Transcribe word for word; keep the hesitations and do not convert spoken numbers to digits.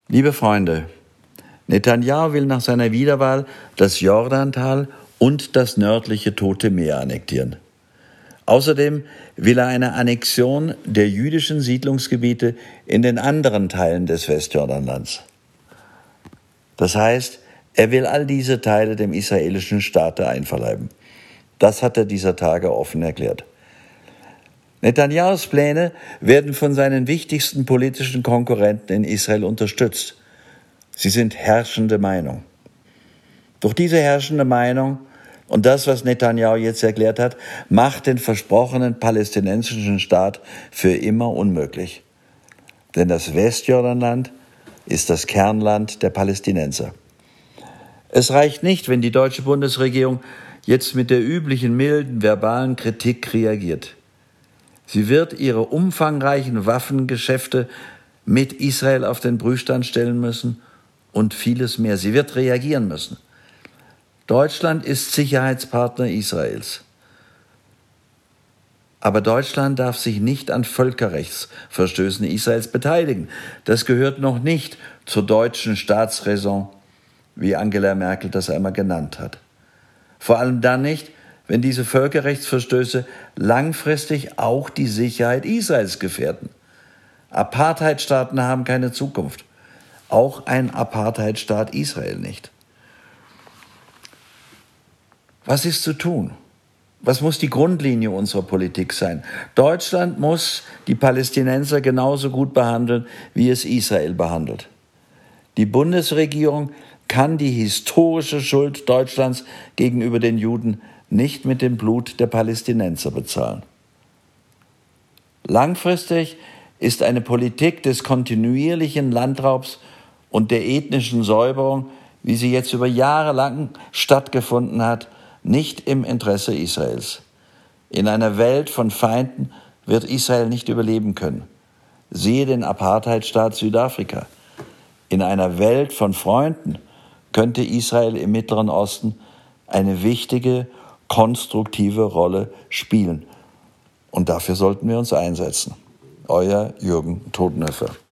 Liebe Freunde, Netanjahu will nach seiner Wiederwahl das Jordantal und das nördliche Tote Meer annektieren. Außerdem will er eine Annexion der jüdischen Siedlungsgebiete in den anderen Teilen des Westjordanlands. Das heißt, er will all diese Teile dem israelischen Staate einverleiben. Das hat er dieser Tage offen erklärt. Netanjahus Pläne werden von seinen wichtigsten politischen Konkurrenten in Israel unterstützt. Sie sind herrschende Meinung. Doch diese herrschende Meinung und das, was Netanjahu jetzt erklärt hat, macht den versprochenen palästinensischen Staat für immer unmöglich. Denn das Westjordanland ist das Kernland der Palästinenser. Es reicht nicht, wenn die deutsche Bundesregierung jetzt mit der üblichen milden verbalen Kritik reagiert. Sie wird ihre umfangreichen Waffengeschäfte mit Israel auf den Prüfstand stellen müssen und vieles mehr. Sie wird reagieren müssen. Deutschland ist Sicherheitspartner Israels. Aber Deutschland darf sich nicht an Völkerrechtsverstößen Israels beteiligen. Das gehört noch nicht zur deutschen Staatsräson, wie Angela Merkel das einmal genannt hat. Vor allem dann nicht, wenn diese Völkerrechtsverstöße langfristig auch die Sicherheit Israels gefährden. Apartheidstaaten haben keine Zukunft. Auch ein Apartheidstaat Israel nicht. Was ist zu tun? Was muss die Grundlinie unserer Politik sein? Deutschland muss die Palästinenser genauso gut behandeln, wie es Israel behandelt. Die Bundesregierung kann die historische Schuld Deutschlands gegenüber den Juden nicht mit dem Blut der Palästinenser bezahlen. Langfristig ist eine Politik des kontinuierlichen Landraubs und der ethnischen Säuberung, wie sie jetzt über Jahre lang stattgefunden hat, nicht im Interesse Israels. In einer Welt von Feinden wird Israel nicht überleben können. Siehe den Apartheidstaat Südafrika. In einer Welt von Freunden könnte Israel im Mittleren Osten eine wichtige, konstruktive Rolle spielen. Und dafür sollten wir uns einsetzen. Euer Jürgen Todtnöffer.